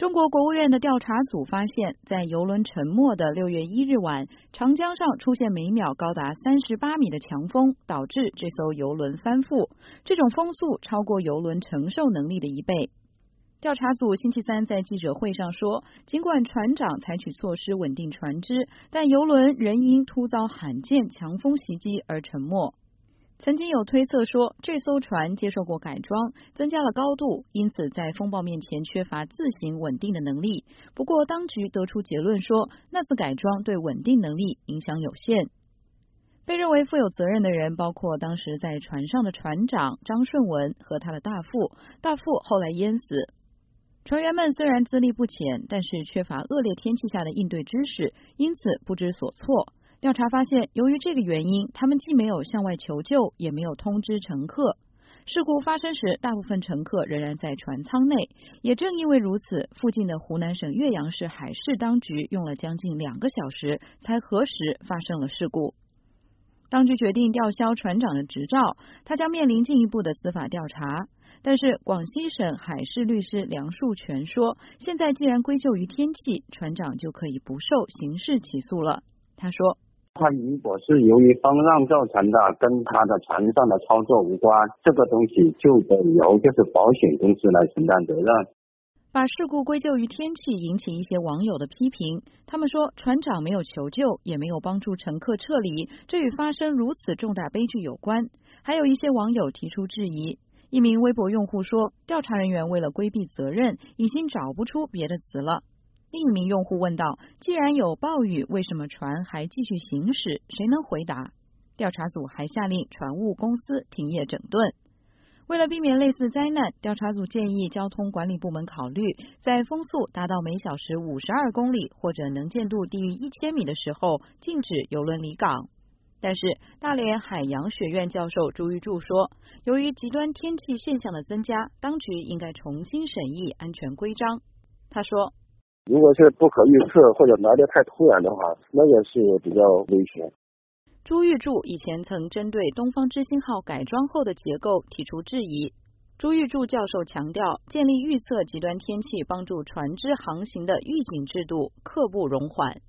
中国国务院的调查组发现，在邮轮沉没的6月1日晚，长江上出现每秒高达38米的强风，导致这艘邮轮翻覆。这种风速超过邮轮承受能力的1倍。调查组星期三在记者会上说，尽管船长采取措施稳定船只，但邮轮仍因突遭罕见强风袭击而沉没。曾经有推测说，这艘船接受过改装，增加了高度，因此在风暴面前缺乏自行稳定的能力。不过，当局得出结论说，那次改装对稳定能力影响有限。被认为负有责任的人包括当时在船上的船长张顺文和他的大副，大副后来淹死。船员们虽然资历不浅，但是缺乏恶劣天气下的应对知识，因此不知所措。调查发现，由于这个原因，他们既没有向外求救，也没有通知乘客。事故发生时，大部分乘客仍然在船舱内。也正因为如此，附近的湖南省岳阳市海事当局用了将近2个小时才核实发生了事故。当局决定吊销船长的执照，他将面临进一步的司法调查。但是广西省海事律师梁树全说，现在既然归咎于天气，船长就可以不受刑事起诉了。他说， 他如果是由于风浪造成的，跟他的船上的操作无关，这个东西就得由保险公司来承担责任。 把事故归咎于天气引起一些网友的批评，他们说船长没有求救，也没有帮助乘客撤离，这与发生如此重大悲剧有关。还有一些网友提出质疑。一名微博用户说，调查人员为了规避责任，已经找不出别的词了。另一名用户问道，既然有暴雨，为什么船还继续行驶？谁能回答？调查组还下令船务公司停业整顿。为了避免类似灾难，调查组建议交通管理部门考虑，在风速达到每小时52公里或者能见度低于1000米的时候，禁止邮轮离港。但是大连海洋学院教授朱玉柱说，由于极端天气现象的增加，当局应该重新审议安全规章。他说， 如果是不可预测或者来得太突然的话，那个是比较危险。 朱玉柱以前曾针对东方之星号改装后的结构提出质疑。朱玉柱教授强调，建立预测极端天气帮助船只航行的预警制度刻不容缓。